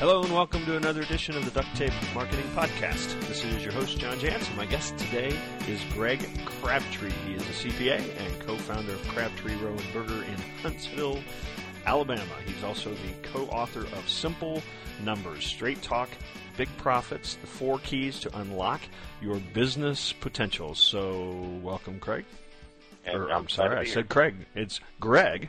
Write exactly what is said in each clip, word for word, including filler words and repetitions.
Hello and welcome to another edition of the Duct Tape Marketing Podcast. This is your host, John Jansen. My guest today is Greg Crabtree. He is a C P A and co-founder of Crabtree Row and Burger in Huntsville, Alabama. He's also the co-author of Simple Numbers, Straight Talk, Big Profits, the Four Keys to Unlock Your Business Potential. So welcome, Craig. Or, I'm sorry, I said Craig. It's Greg.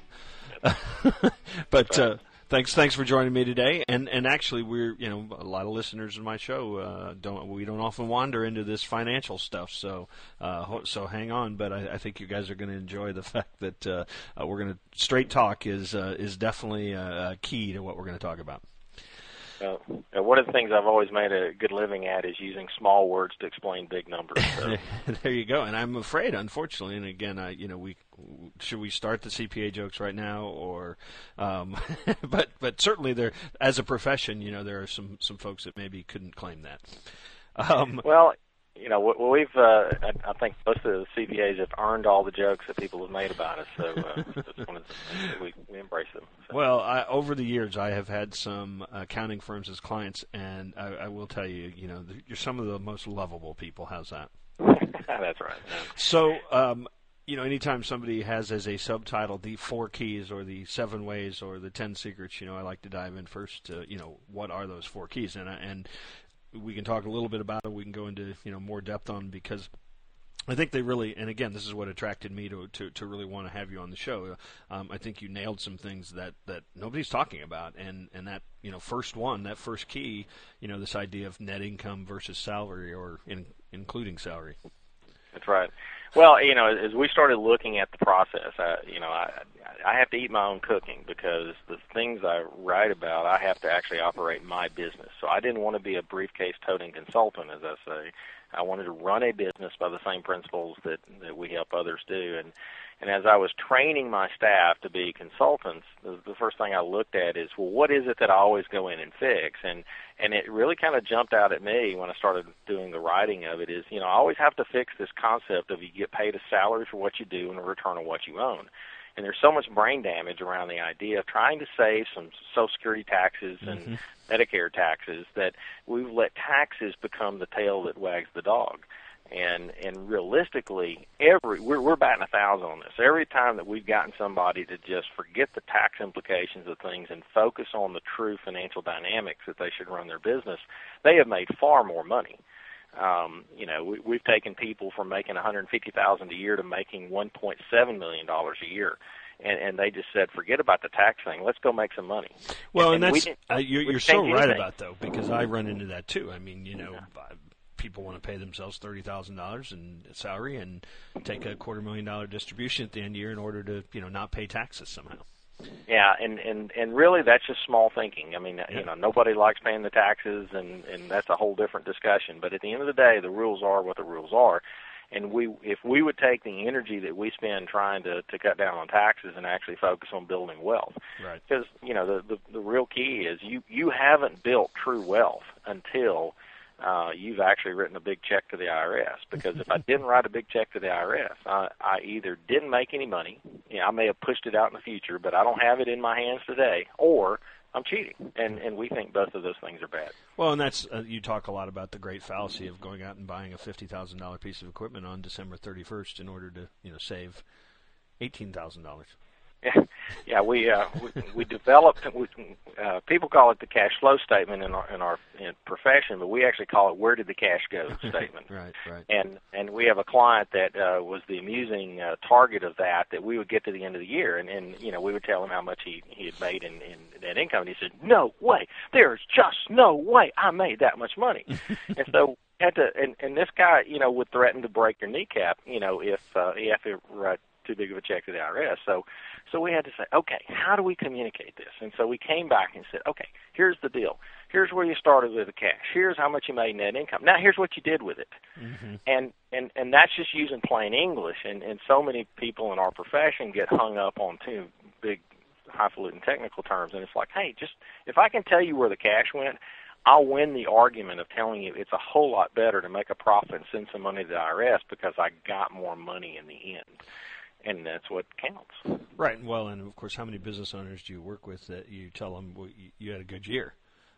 but uh, thanks, thanks for joining me today. And and actually, we're you know a lot of listeners in my show uh, don't we don't often wander into this financial stuff. So uh, so hang on. But I, I think you guys are going to enjoy the fact that uh, uh, we're going to straight talk is uh, is definitely a key to what we're going to talk about. Uh, one of the things I've always made a good living at is using small words to explain big numbers. So. There you go. And I'm afraid, unfortunately, and again, I, you know, we should we start the C P A jokes right now, or, um, but but certainly there, as a profession, you know, there are some some folks that maybe couldn't claim that. Um, well. You know, we've, uh, I think most of the C P As have earned all the jokes that people have made about us, so uh, that's one of the things that we, we embrace them. So. Well, I, over the years, I have had some accounting firms as clients, and I, I will tell you, you know, you're some of the most lovable people. How's that? That's right. Yeah. So, um, you know, anytime somebody has as a subtitle the four keys or the seven ways or the ten secrets, you know, I like to dive in first to, you know, what are those four keys? And, and we can talk a little bit about it. We can go into, you know, more depth on, because I think they really, and again, this is what attracted me to to, to really want to have you on the show. Um, I think you nailed some things that, that nobody's talking about, and, and that, you know, first one, that first key, you know, this idea of net income versus salary, or in, including salary. That's right. Well, you know, as we started looking at the process, I, you know, I, I have to eat my own cooking, because the things I write about, I have to actually operate my business. So I didn't want to be a briefcase-toting consultant, as I say. I wanted to run a business by the same principles that, that we help others do. And, and as I was training my staff to be consultants, the, the first thing I looked at is, well, what is it that I always go in and fix? And and it really kind of jumped out at me when I started doing the writing of it is, you know, I always have to fix this concept of you get paid a salary for what you do and a return on what you own. And there's so much brain damage around the idea of trying to save some Social Security taxes and mm-hmm. Medicare taxes that we've let taxes become the tail that wags the dog. And and realistically, every we're we're batting a thousand on this. Every time that we've gotten somebody to just forget the tax implications of things and focus on the true financial dynamics that they should run their business, they have made far more money. Um, you know, we, we've taken people from making one hundred fifty thousand dollars a year to making one point seven million dollars a year. And, and they just said, forget about the tax thing. Let's go make some money. Well, and, and, and that's uh, you're, you're so right anything. about, though, because I run into that, too. I mean, you know, yeah. people want to pay themselves thirty thousand dollars in salary and take a quarter million dollar distribution at the end of the year in order to, you know, not pay taxes somehow. Yeah, and, and, and really that's just small thinking. I mean, yeah. you know, nobody likes paying the taxes, and, and that's a whole different discussion. But at the end of the day, the rules are what the rules are. And we, if we would take the energy that we spend trying to, to cut down on taxes and actually focus on building wealth, right? Because, you know, the, the, the real key is you, you haven't built true wealth until uh, you've actually written a big check to the I R S. Because if I didn't write a big check to the I R S, I, I either didn't make any money, you know, I may have pushed it out in the future, but I don't have it in my hands today, or I'm cheating, and and we think both of those things are bad. Well, and that's uh, you talk a lot about the great fallacy of going out and buying a fifty thousand dollar piece of equipment on December thirty-first in order to, you know, save eighteen thousand dollars. Yeah, yeah, we uh, we, we developed. We, uh, people call it the cash flow statement in our in our in profession, but we actually call it "Where did the cash go?" statement. Right, right. And and we have a client that uh, was the amusing uh, target of that. That we would get to the end of the year, and, and you know we would tell him how much he he had made in, in net income, and he said, "No way! There's just no way I made that much money." And so had to, and and this guy, you know, would threaten to break your kneecap, you know, if uh, he had to write too big of a check to the I R S. So, so we had to say, okay, how do we communicate this? And so we came back and said, okay, here's the deal. Here's where you started with the cash. Here's how much you made net income. Now here's what you did with it. Mm-hmm. And, and, and that's just using plain English. And, and so many people in our profession get hung up on two big highfalutin technical terms. And it's like, hey, just if I can tell you where the cash went, I'll win the argument of telling you it's a whole lot better to make a profit and send some money to the I R S because I got more money in the end. And that's what counts. Right. Well, and of course, how many business owners do you work with that you tell them, well, you had a good year?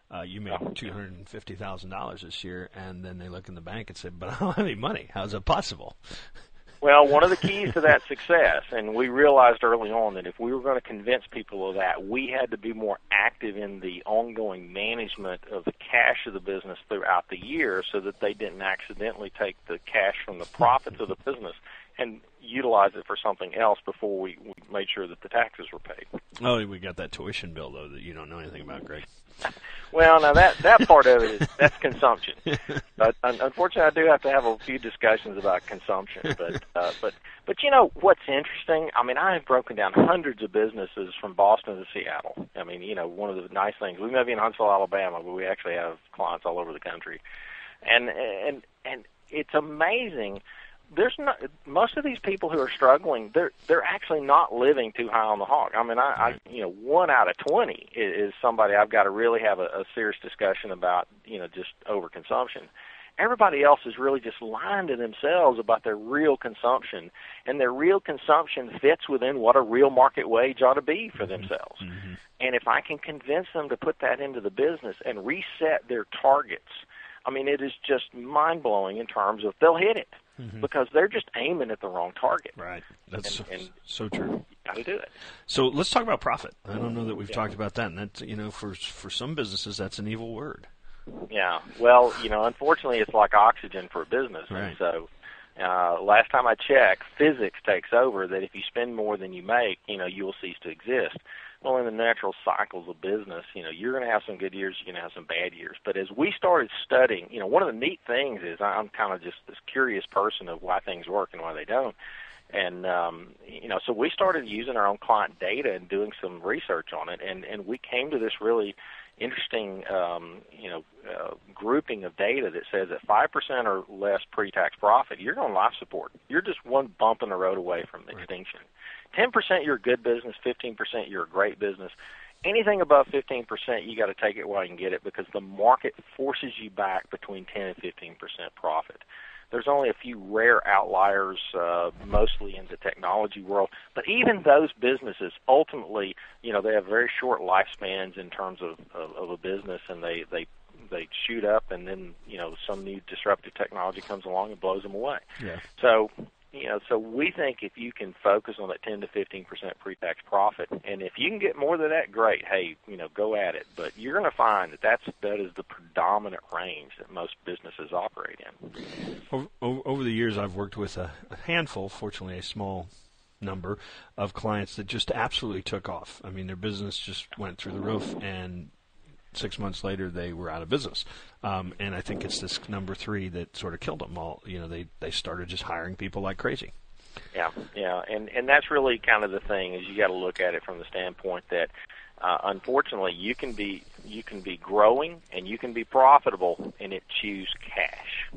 uh, you made two hundred fifty thousand dollars this year, and then they look in the bank and say, but I don't have any money. How is that possible? Well, one of the keys to that success, and we realized early on that if we were going to convince people of that, we had to be more active in the ongoing management of the cash of the business throughout the year so that they didn't accidentally take the cash from the profits of the business and utilize it for something else before we, we made sure that the taxes were paid. Oh, we got that tuition bill, though, that you don't know anything about, Greg. Well, now that that part of it is that's consumption. But unfortunately, I do have to have a few discussions about consumption. But uh, but but you know what's interesting? I mean, I have broken down hundreds of businesses from Boston to Seattle. I mean, you know, one of the nice things, we may be in Huntsville, Alabama, but we actually have clients all over the country, and and and it's amazing. There's not most of these people who are struggling. They're they're actually not living too high on the hog. I mean, I, I you know, one out of twenty is, is somebody I've got to really have a, a serious discussion about. You know, just overconsumption. Everybody else is really just lying to themselves about their real consumption, and their real consumption fits within what a real market wage ought to be for themselves. Mm-hmm. And if I can convince them to put that into the business and reset their targets, I mean, it is just mind-blowing in terms of they'll hit it. Mm-hmm. Because they're just aiming at the wrong target. Right. That's and, so, and so true. You got to do it. So let's talk about profit. I don't know that we've yeah. talked about that, and that, you know, for for some businesses, that's an evil word. Yeah. Well, you know, unfortunately, it's like oxygen for a business. Right. And so, uh, last time I checked, physics takes over. That if you spend more than you make, you know, you will cease to exist. Well, in the natural cycles of business, you know, you're going to have some good years, you're going to have some bad years. But as we started studying, you know, one of the neat things is I'm kind of just this curious person of why things work and why they don't. And, um, you know, so we started using our own client data and doing some research on it, and, and we came to this really interesting, um, you know, uh, grouping of data that says that five percent or less pre-tax profit, you're on life support. You're just one bump in the road away from right. extinction. ten percent you're a good business, fifteen percent you're a great business. Anything above fifteen percent, you got to take it while you can get it because the market forces you back between ten and fifteen percent profit. There's only a few rare outliers, uh, mostly in the technology world. But even those businesses, ultimately, you know, they have very short lifespans in terms of, of, of a business, and they, they they shoot up, and then, you know, some new disruptive technology comes along and blows them away. Yeah. So, you know, so we think if you can focus on that ten to fifteen percent pre-tax profit, and if you can get more than that, great. Hey, you know, go at it. But you're going to find that that's, that is the predominant range that most businesses operate in. Over, over the years, I've worked with a, a handful, fortunately a small number, of clients that just absolutely took off. I mean, their business just went through the roof, and six months later, they were out of business. Um, and I think it's this number three that sort of killed them all. You know, they, they started just hiring people like crazy. Yeah, yeah, and and that's really kind of the thing is you got to look at it from the standpoint that, uh, unfortunately, you can be you can be growing and you can be profitable, and it chews cash.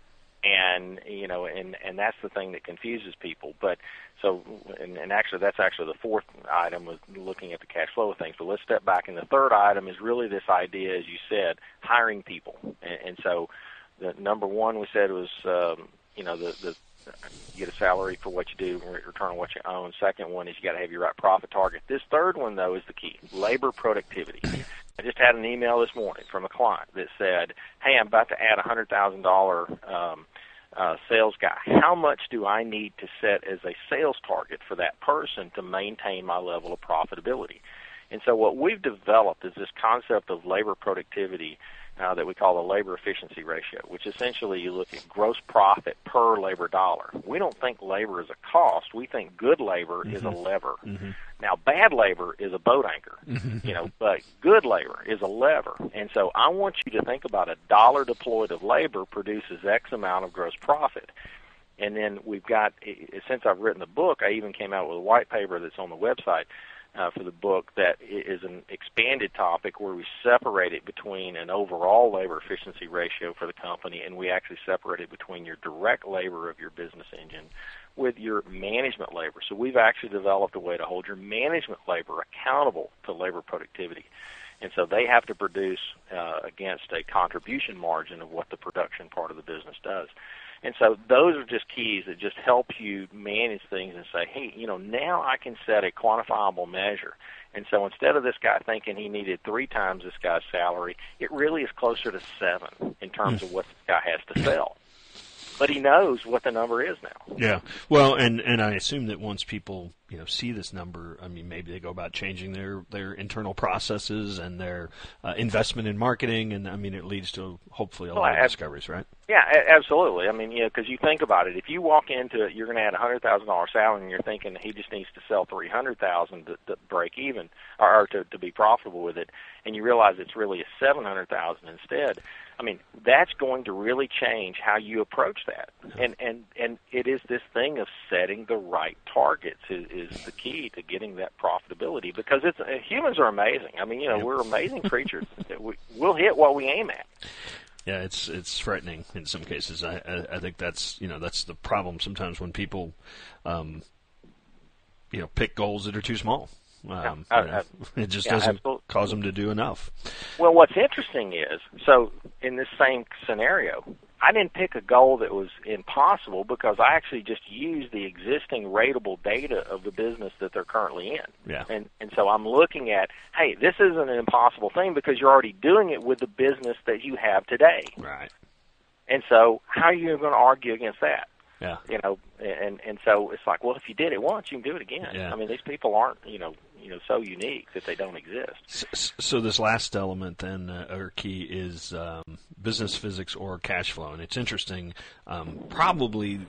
And you know, and and that's the thing that confuses people. But so, and, and actually, that's actually the fourth item was looking at the cash flow of things. But let's step back. And the third item is really this idea, as you said, hiring people. And, and so, the number one we said was, um, you know, the the you get a salary for what you do, return on what you own. Second one is you got to have your right profit target. This third one though is the key: labor productivity. I just had an email this morning from a client that said, hey, I'm about to add a one hundred thousand dollars um, uh, sales guy. How much do I need to set as a sales target for that person to maintain my level of profitability? And so what we've developed is this concept of labor productivity uh, that we call the labor efficiency ratio, which essentially you look at gross profit per labor dollar. We don't think labor is a cost. We think good labor mm-hmm. is a lever. Mm-hmm. Now, bad labor is a boat anchor, mm-hmm. you know, but good labor is a lever. And so I want you to think about a dollar deployed of labor produces X amount of gross profit. And then we've got, since I've written the book, I even came out with a white paper that's on the website uh, for the book that is an expanded topic where we separate it between an overall labor efficiency ratio for the company, and we actually separate it between your direct labor of your business engine with your management labor. So we've actually developed a way to hold your management labor accountable to labor productivity. And so they have to produce uh, against a contribution margin of what the production part of the business does. And so those are just keys that just help you manage things and say, hey, you know, now I can set a quantifiable measure. And so instead of this guy thinking he needed three times this guy's salary, it really is closer to seven in terms of what this guy has to sell. But he knows what the number is now. Yeah. Well, and, and I assume that once people, you know, see this number, I mean, maybe they go about changing their, their internal processes and their uh, investment in marketing, and, I mean, it leads to hopefully a well, lot ab- of discoveries, right? Yeah, a- absolutely. I mean, you know, because you think about it. If you walk into it, you're going to add a one hundred thousand dollars salary, and you're thinking he just needs to sell three hundred thousand dollars to, to break even or, or to, to be profitable with it, and you realize it's really a seven hundred thousand dollars instead. I mean, that's going to really change how you approach that. And and, and it is this thing of setting the right targets is, is the key to getting that profitability, because it's uh, humans are amazing. I mean, you know, yep. we're amazing creatures. we, we'll hit what we aim at. Yeah, it's it's frightening in some cases. I, I I think that's you know that's the problem sometimes when people, um, you know, pick goals that are too small. Um, I, I, you know, it just yeah, doesn't absolutely. cause them to do enough. Well, what's interesting is, so in this same scenario, I didn't pick a goal that was impossible because I actually just used the existing ratable data of the business that they're currently in. Yeah. And and so I'm looking at, hey, this isn't an impossible thing because you're already doing it with the business that you have today. Right. And so how are you going to argue against that? Yeah. You know, and and so it's like, well, if you did it once, you can do it again. Yeah. I mean, these people aren't, you know, you know, so unique that they don't exist. So, so this last element then, uh, or key, is um, business physics or cash flow, and it's interesting. Um, probably,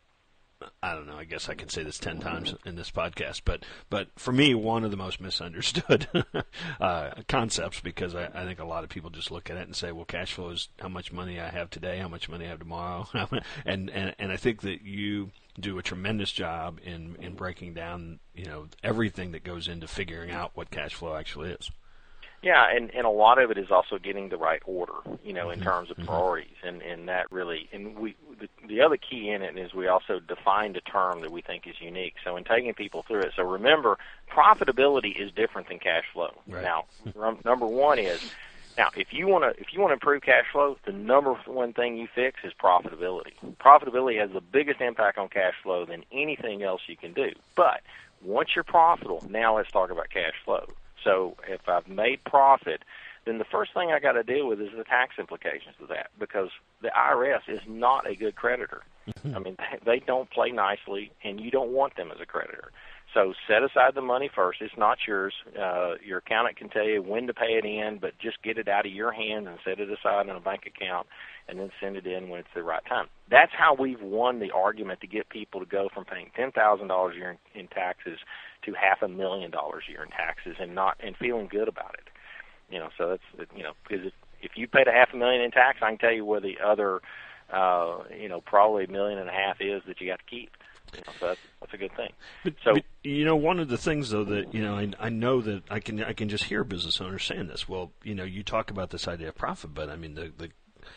I don't know. I guess I could say this ten times in this podcast, but but for me, one of the most misunderstood uh, concepts, because I, I think a lot of people just look at it and say, well, cash flow is how much money I have today, how much money I have tomorrow, and and and I think that you do a tremendous job in in breaking down, you know, everything that goes into figuring out what cash flow actually is. Yeah, and, and a lot of it is also getting the right order, you know, in Mm-hmm. terms of priorities, and, and that really, and we, the, the other key in it is we also defined a term that we think is unique. So in taking people through it, so remember, profitability is different than cash flow. Right. Now, number one is, now if you want to if you want to improve cash flow, the number one thing you fix is profitability. Profitability has the biggest impact on cash flow than anything else you can do. But once you're profitable, now let's talk about cash flow. So if I've made profit, then the first thing I got to deal with is the tax implications of that, because the I R S is not a good creditor. I mean, they don't play nicely, and you don't want them as a creditor. So set aside the money first. It's not yours. Uh, your accountant can tell you when to pay it in, but just get it out of your hands and set it aside in a bank account and then send it in when it's the right time. That's how we've won the argument to get people to go from paying ten thousand dollars a year in, in taxes to half a million dollars a year in taxes and not and feeling good about it. You know, so that's, you know, because if, if you paid a half a million in tax, I can tell you where the other, uh, you know, probably a million and a half is that you got to keep. You know, so that's, that's a good thing. But, so, but, you know, one of the things, though, that, you know, I, I know that I can I can just hear business owners saying this. Well, you know, you talk about this idea of profit, but, I mean, the, the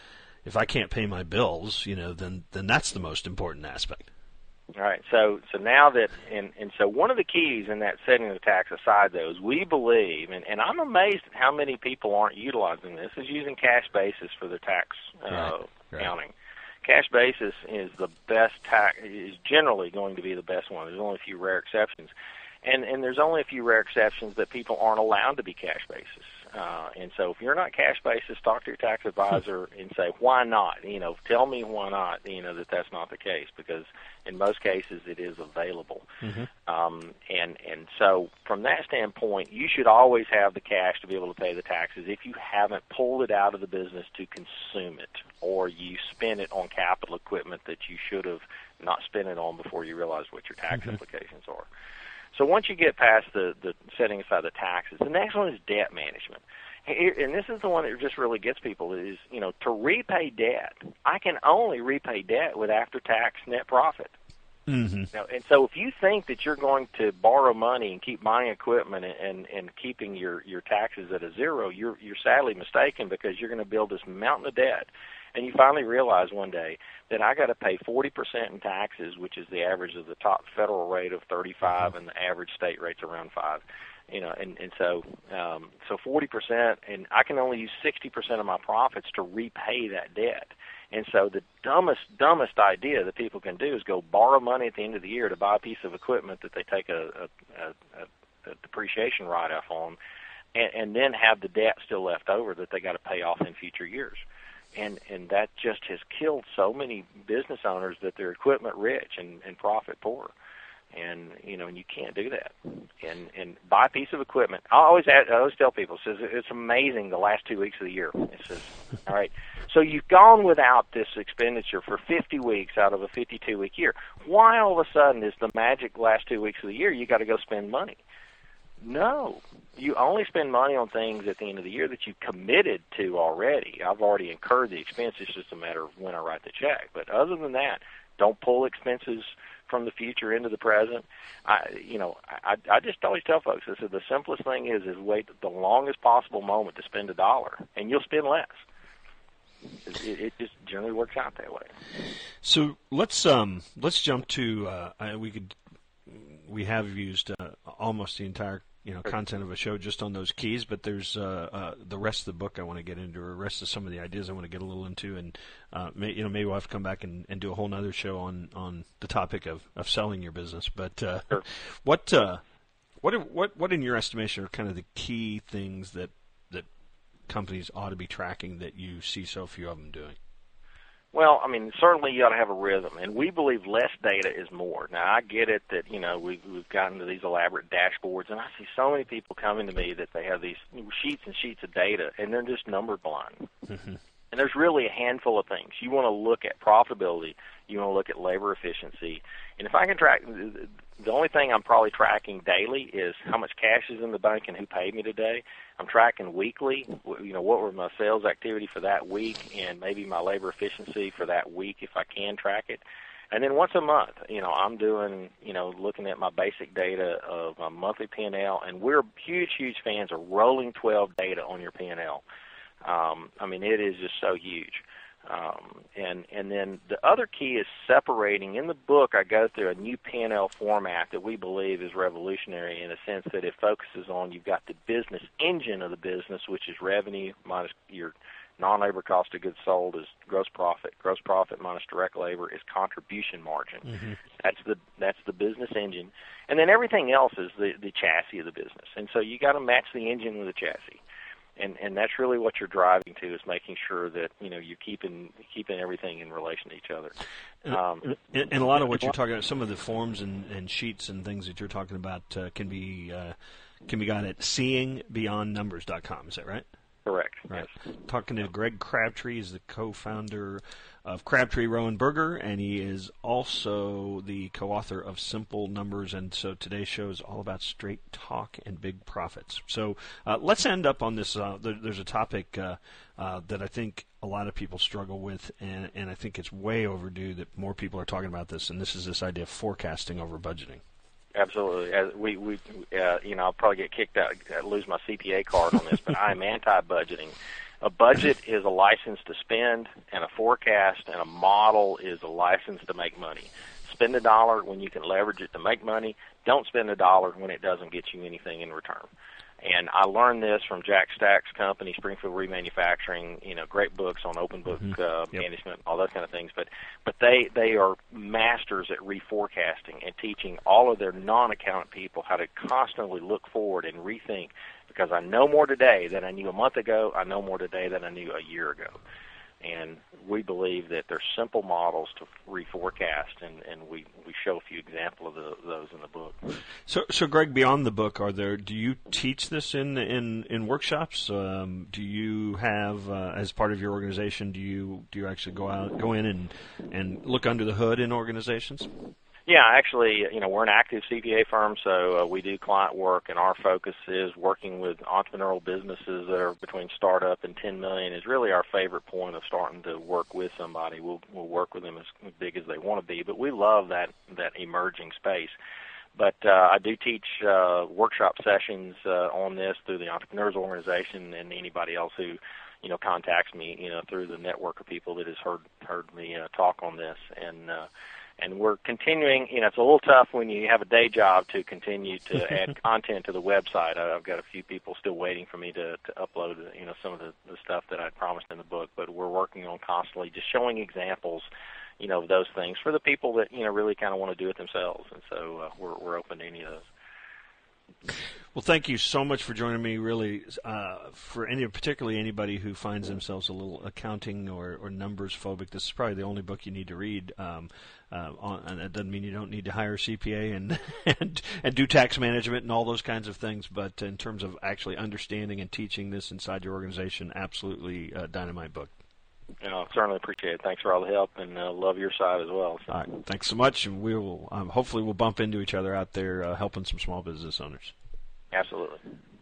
if I can't pay my bills, you know, then, then that's the most important aspect. All right. So so now that, and, and so one of the keys in that setting the tax aside, though, is we believe, and, and I'm amazed at how many people aren't utilizing this, is using cash basis for their tax uh, right. Right. accounting. Cash basis is the best tax, is generally going to be the best one. There's only a few rare exceptions. And, and there's only a few rare exceptions that people aren't allowed to be cash basis. Uh, and so if you're not cash basis, talk to your tax advisor and say, why not? You know, tell me why not, you know, that that's not the case, because in most cases it is available. Mm-hmm. Um, and, and so from that standpoint, you should always have the cash to be able to pay the taxes if you haven't pulled it out of the business to consume it, or you spend it on capital equipment that you should have not spent it on before you realized what your tax mm-hmm. implications are. So once you get past the, the setting aside the taxes, the next one is debt management. And this is the one that just really gets people is, you know, to repay debt, I can only repay debt with after-tax net profit. Mm-hmm. Now, and so if you think that you're going to borrow money and keep buying equipment and, and, and keeping your, your taxes at a zero, you're, you're sadly mistaken, because you're going to build this mountain of debt. And you finally realize one day that I got to pay forty percent in taxes, which is the average of the top federal rate of thirty-five, and the average state rate's around five. You know, and, and so um, so forty percent, and I can only use sixty percent of my profits to repay that debt. And so the dumbest, dumbest idea that people can do is go borrow money at the end of the year to buy a piece of equipment that they take a, a, a, a depreciation write-off on, and, and then have the debt still left over that they got to pay off in future years. And and that just has killed so many business owners that they're equipment rich and, and profit poor. And you know, and you can't do that. And and buy a piece of equipment. I always add, I always tell people, says it's amazing the last two weeks of the year. It says, all right, so you've gone without this expenditure for fifty weeks out of a fifty-two week year. Why all of a sudden is the magic last two weeks of the year you got to go spend money? No, you only spend money on things at the end of the year that you committed to already. I've already incurred the expense. It's just a matter of when I write the check. But other than that, don't pull expenses from the future into the present. I, you know, I, I just always tell folks, I said the simplest thing is is wait the longest possible moment to spend a dollar, and you'll spend less. It, it just generally works out that way. So let's um let's jump to uh, I, we could we have used uh, almost the entire you know content of a show just on those keys, but there's uh, uh, the rest of the book I want to get into, or the rest of some of the ideas I want to get a little into, and uh, may, you know maybe we'll have to come back and, and do a whole nother show on, on the topic of, of selling your business. But uh, sure. what uh, what what what in your estimation are kind of the key things that that companies ought to be tracking that you see so few of them doing? Well, I mean, certainly you ought to have a rhythm, and we believe less data is more. Now, I get it that, you know, we've, we've gotten to these elaborate dashboards, and I see so many people coming to me that they have these sheets and sheets of data, and they're just number blind. Mm-hmm. And there's really a handful of things. You want to look at profitability. You want to look at labor efficiency. And if I can track, the only thing I'm probably tracking daily is how much cash is in the bank and who paid me today. I'm tracking weekly, you know, what were my sales activity for that week and maybe my labor efficiency for that week if I can track it. And then once a month, you know, I'm doing, you know, looking at my basic data of my monthly P and L, and we're huge, huge fans of rolling twelve data on your P and L. Um, I mean, it is just so huge. Um, and and then the other key is separating. In the book, I go through a new P and L format that we believe is revolutionary in a sense that it focuses on you've got the business engine of the business, which is revenue minus your non-labor cost of goods sold is gross profit. Gross profit minus direct labor is contribution margin. Mm-hmm. That's the that's the business engine, and then everything else is the the chassis of the business. And so you got to match the engine with the chassis. And and that's really what you're driving to, is making sure that, you know, you're keeping keeping everything in relation to each other. Um, and, and a lot of what you're talking about, some of the forms and, and sheets and things that you're talking about uh, can be uh, can be got at seeing beyond numbers dot com. Is that right? Correct. Right. Yes. Talking to Greg Crabtree, he's the co-founder of Crabtree, Rowan Berger, and he is also the co-author of Simple Numbers. And so today's show is all about straight talk and big profits. So uh, let's end up on this. Uh, there, there's a topic uh, uh, that I think a lot of people struggle with, and, and I think it's way overdue that more people are talking about this. And this is this idea of forecasting over budgeting. Absolutely. As we, we, uh, you know, I'll probably get kicked out, lose my C P A card on this, but I'm anti-budgeting. A budget is a license to spend, and a forecast and a model is a license to make money. Spend a dollar when you can leverage it to make money. Don't spend a dollar when it doesn't get you anything in return. And I learned this from Jack Stack's company, Springfield Remanufacturing. You know, great books on open book mm-hmm. uh, yep. management, all those kind of things. But but they they are masters at reforecasting and teaching all of their non-accountant people how to constantly look forward and rethink. Because I know more today than I knew a month ago. I know more today than I knew a year ago. And we believe that there's simple models to reforecast, and, and we, we show a few examples of the, those in the book. So, so Greg, beyond the book, are there? Do you teach this in in, in workshops? Um, do you have, uh, as part of your organization, do you do you actually go out, go in and and look under the hood in organizations? Yeah, actually, you know, we're an active C P A firm, so uh, we do client work, and our focus is working with entrepreneurial businesses that are between startup and ten million is really our favorite point of starting to work with somebody. We'll we'll work with them as big as they want to be, but we love that that emerging space. But uh, I do teach uh, workshop sessions uh, on this through the Entrepreneurs Organization, and anybody else who, you know, contacts me, you know, through the network of people that has heard heard me uh, talk on this. And uh, And we're continuing, you know, it's a little tough when you have a day job to continue to add content to the website. I've got a few people still waiting for me to, to upload, you know, some of the, the stuff that I promised in the book, but we're working on constantly just showing examples, you know, of those things for the people that, you know, really kind of want to do it themselves. And so uh, we're, we're open to any of those. Well, thank you so much for joining me. Really, uh, for any, particularly anybody who finds themselves a little accounting or, or numbers phobic, this is probably the only book you need to read. Um, uh, on, and that doesn't mean you don't need to hire a C P A and, and and do tax management and all those kinds of things. But in terms of actually understanding and teaching this inside your organization, absolutely uh, dynamite book. You know, certainly appreciate it. Thanks for all the help, and uh, love your side as well. So. All right, thanks so much, and we will um, hopefully we'll bump into each other out there uh, helping some small business owners. Absolutely.